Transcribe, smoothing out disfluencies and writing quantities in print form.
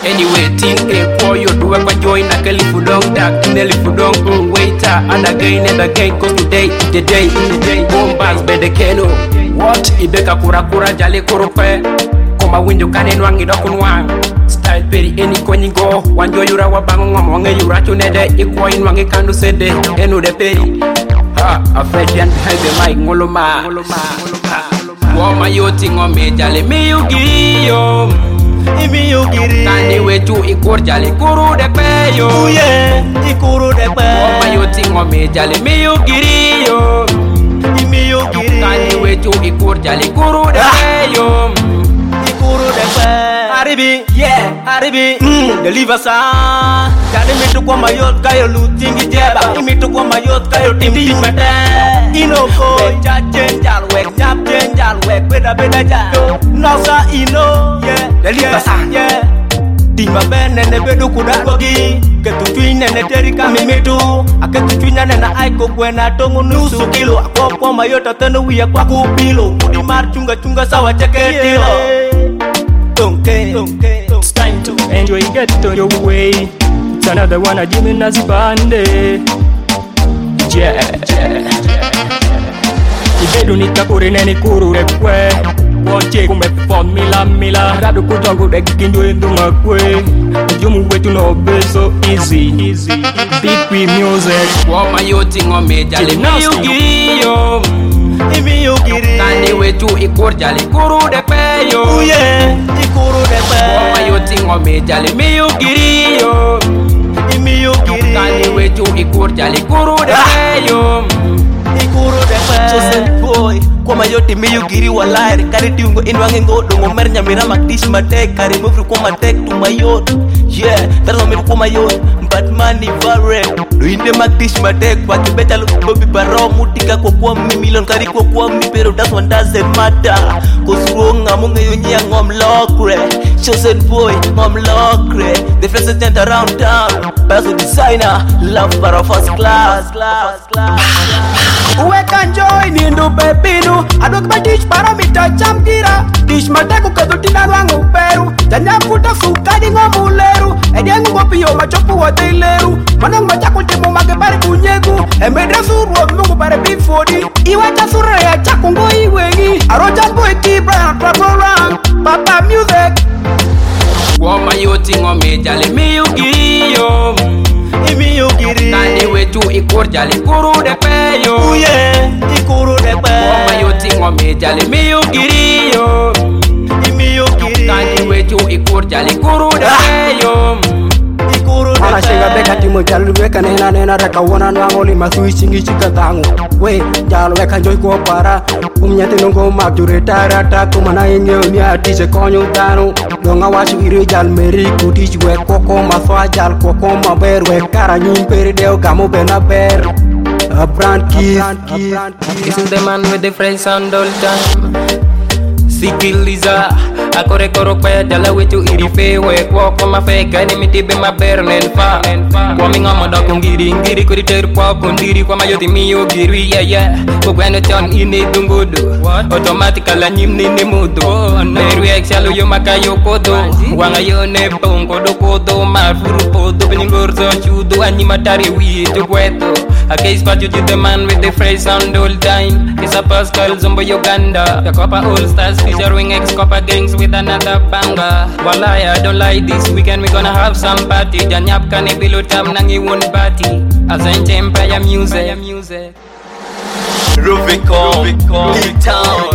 Anyway, think for you do a join a Kalifu dong dark, Nelifu dong, waiter, and again, cause today, the day, bombas, bed the cano. What? Ibeka kura jale kurupe. Koma window kanen wangi dokunwang. Style peri any kwenye go. Wanjo yura wabango wange yura chunede. Ikwa inwangi kandu sede. Enu de peri. Ha, a fresh and behind the mic, ngoloma. Woma yoti ngome jale mi yugiyo. Imi yugiri Kani wetu ikur jale kuru de peyo. Uye, ikuru de pe Woma yoti ngome jale mi yugiyo. Imi yugiri Kani wetu ikur jale kuru de peyo. Ikuru de pe Aribi, yeah, Aribi Deliver sa Kani mitu kwa mayot kayo lutingi jeba Imitu kwa mayot kayo timti mete Inoko Wecha jenjal, wek nyap jenjal, wek beda jal Nosa ino, yeah, deliver sa, yeah Tima bene ne bedu kudagogi Ketu chui nene teri kami mitu Aketu chui nene aiko kwena tongu nusu kilo Ako kwa mayota tenu wia kwa kupilo Kudi mar chunga sawa cheke tilo It's time to enjoy, get on your way. It's another one of Jimmy Nazibande. Yeah. Ibedu nitakuri neni kuru rekwe. Wache kumeperform mila. Radu kutongu deki kinjo indu makwe. Jumu wetu no be so easy. Big we music. Woma yoti ngome jale mi yugiyo. Imi yugiri Kani wetu ikur jale kuru de peyo. Uye, ikuru de pe Woma yoti ngome jale mi yugiyo. Imi yugiri Kani wetu ikur jale kuru de peyo. Ikuru de pe Chosen boy Kwa mayoti mi yugiri walai Kari tiungo inwangi ngodo Ngomer nyamira maktish matek Kari muvru kwa matek tu mayot Yeah, taro miru kwa mayot Batman ni vare Luinde maktish matek Waki beta lukobi baro Mutika kwa milon Kari kwa mi pero that's one doesn't matter Kusurunga munga yunyia ngom lokre Chosen boy ngom lokre The first gent around town Bazo designer Love para first class Uweka njoi nindu pepinu Aduk batish para mita chamkira Tish mateku kadutina wangu peru Janya futa sukadi ngomuleru Ediangu gopiyo machopu wateileru Manang machaku timu makebari kunyegu Emedra suru mungu pare bifodi Iwacha sura ya chaku ngo iwengi Arojan boy kibra traporang Papa music Woma yoti ngome jale mi yugiyo. Imi yugiri Kani wetu ikur jale kuru de peyo. Uye, ikuru de pe Woma yoti ngome jale mi yugiyo. Imi yugiri Kani wetu ikur jale kuru de peyo. Ikuru de Ana shenga beka timo jalu weka nena reka wana nwangoli masui chingi chikatangu We jalu weka njoi ko para Umnyati nungo magdure tarata Kumana inge umya tise konyo tanu Donga wasu iri jal meri kutich we koko maswa jal koko maber We kara nyimperi deo gamu bena ber A brand kiss This is the man with the fresh sound all time. Sikiliza akore koro kwa jala wetu irife we kwa koma feka ni mitibe maber nenfa kwa minga moda ngiri kuri ter kwa kundiri kwa mayoti miyo giri yeah kwa kweno ton ine dungudu automatically nyimni ni mudu meru excel yo makayo kodo wanga yo ne pongo do kodo mafuru podo beningorzo chudo anima tari wi to kweto okay spot you the man with the fresh sound all time is a Pascal Zombo Uganda the Copa All Stars featuring ex-Copa gangs with another banger. Walai, I don't like this weekend, we gonna have some party. Janyap kani below tam nangi one party. As Empire music. Rubicon, Big Town